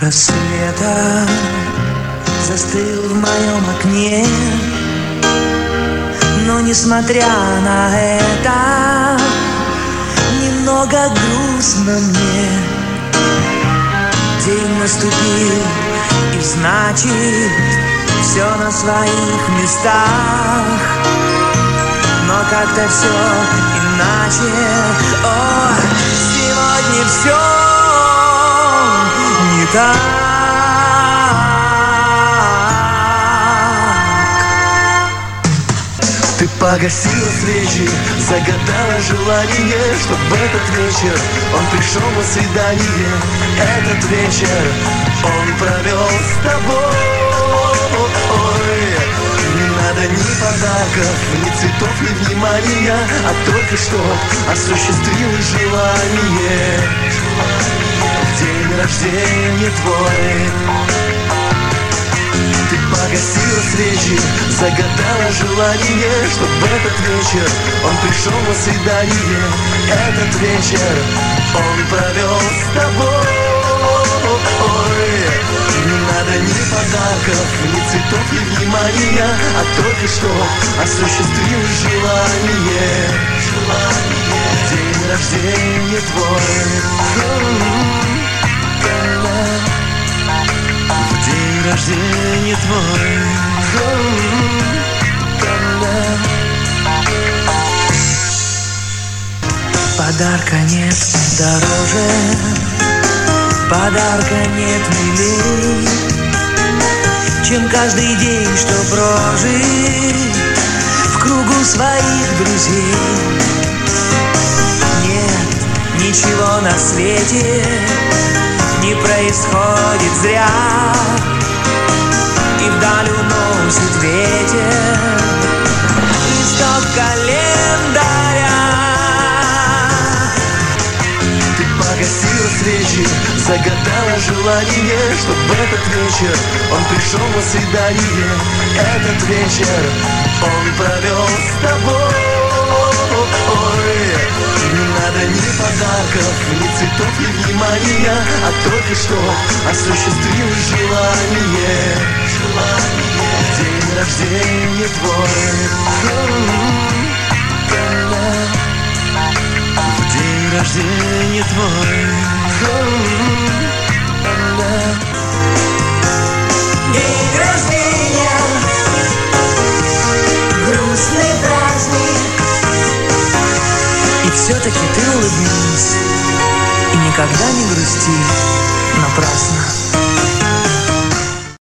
рассвета застыл в моем окне, но несмотря на это, немного грустно мне. День наступил, и значит, все на своих местах, но как-то все иначе. О, сегодня все не так. Ты погасила свечи, загадала желание, чтоб в этот вечер он пришел на свидание. Этот вечер он провел с тобой. Не надо ни подарков, ни цветов, ни внимания, а только чтоб осуществилось желание. В день рождения твой ты погасила свечи, загадала желание, чтоб в этот вечер он пришел на свидание. Этот вечер он провел с тобой. Не надо ни подарков, ни цветов, ни внимания, а только чтоб осуществилось желание. В день рождения твой. День рождения твой. Подарка нет дороже, подарка нет милей, чем каждый день, что прожит в кругу своих друзей. Нет ничего на свете не происходит зря, и вдаль уносит ветер листок календаря. Ты погасила свечи, загадала желание, чтоб в этот вечер он пришел на свидание. Этот вечер он провел с тобой. Не надо ни подарков, ни цветов, ни внимания, а только чтоб осуществилось желание. В день рождения твой. В день рождения твой. День рождения, грустный праздник, и все-таки ты улыбнись и никогда не грусти.